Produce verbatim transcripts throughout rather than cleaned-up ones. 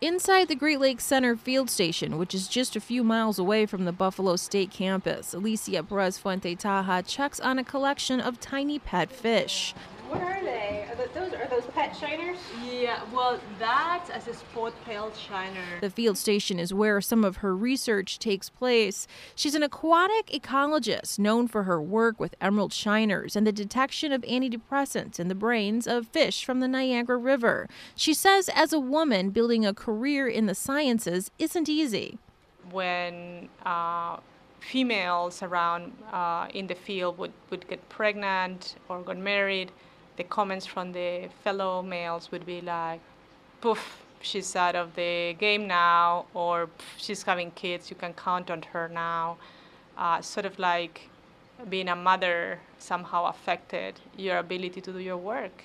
Inside the Great Lakes Center Field Station, which is just a few miles away from the Buffalo State campus, Alicia Perez Fuente Taha checks on a collection of tiny pet fish. What are they? Are those, are those pet shiners? Yeah, well, that's as a spot-tailed shiner. The field station is where some of her research takes place. She's an aquatic ecologist known for her work with emerald shiners and the detection of antidepressants in the brains of fish from the Niagara River. She says as a woman, building a career in the sciences isn't easy. When uh, females around uh, in the field would, would get pregnant or got married, the comments from the fellow males would be like, poof, she's out of the game now, or she's having kids, you can count on her now. Uh, sort of like being a mother somehow affected your ability to do your work.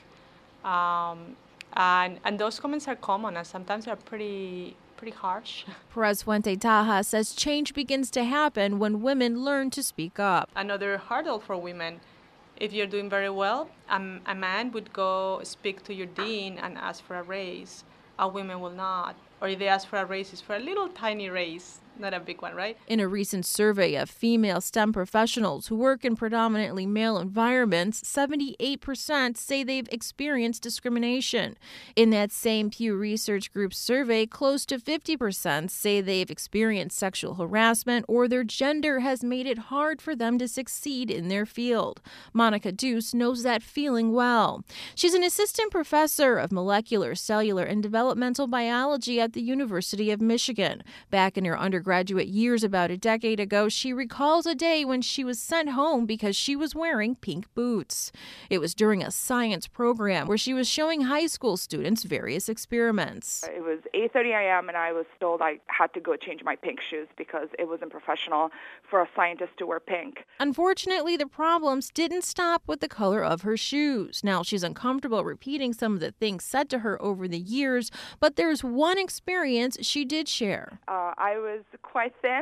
Um, and, and those comments are common, and sometimes they're pretty pretty harsh. Perez Fuente Taha says change begins to happen when women learn to speak up. Another hurdle for women, if you're doing very well, um, a man would go speak to your dean and ask for a raise. A woman will not. Or if they ask for a raise, it's for a little tiny raise, not a big one, right? In a recent survey of female STEM professionals who work in predominantly male environments, seventy-eight percent say they've experienced discrimination. In that same Pew Research Group survey, close to fifty percent say they've experienced sexual harassment or their gender has made it hard for them to succeed in their field. Monica Deuce knows that feeling well. She's an assistant professor of molecular, cellular, and developmental biology at the University of Michigan. Back in her undergraduate years about a decade ago, she recalls a day when she was sent home because she was wearing pink boots. It was during a science program where she was showing high school students various experiments. It was eight thirty a.m. and I was told I had to go change my pink shoes because it wasn't professional for a scientist to wear pink. Unfortunately, the problems didn't stop with the color of her shoes. Now she's uncomfortable repeating some of the things said to her over the years, but there's one experience she did share. Uh, I was quite thin,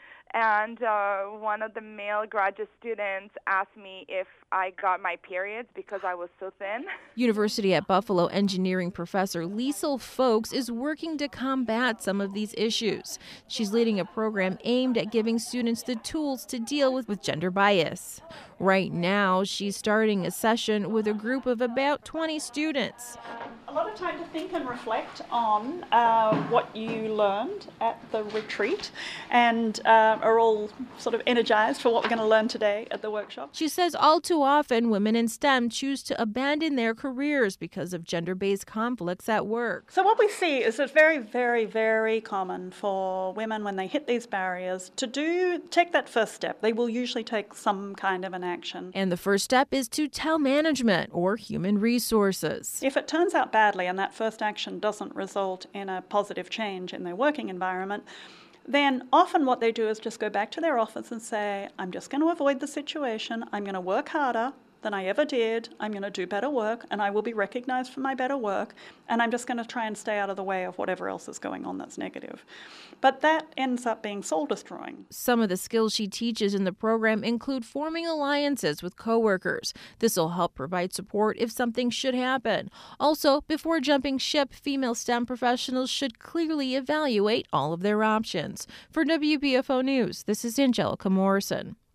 and uh, one of the male graduate students asked me if I got my periods because I was so thin. University at Buffalo engineering professor Liesl Folks is working to combat some of these issues. She's leading a program aimed at giving students the tools to deal with, with gender bias. Right now, she's starting a session with a group of about twenty students. A lot of time to think and reflect on uh, what you learned at the retreat and uh, are all sort of energized for what we're going to learn today at the workshop. She says all too often women in STEM choose to abandon their careers because of gender-based conflicts at work. So what we see is it's very, very, very common for women when they hit these barriers to do take that first step. They will usually take some kind of an action. And the first step is to tell management or human resources. If it turns out badly and that first action doesn't result in a positive change in their working environment, then often what they do is just go back to their office and say, I'm just going to avoid the situation, I'm going to work harder than I ever did, I'm going to do better work, and I will be recognized for my better work, and I'm just going to try and stay out of the way of whatever else is going on that's negative. But that ends up being soul-destroying. Some of the skills she teaches in the program include forming alliances with coworkers. This will help provide support if something should happen. Also, before jumping ship, female STEM professionals should clearly evaluate all of their options. For W P F O News, this is Angelica Morrison.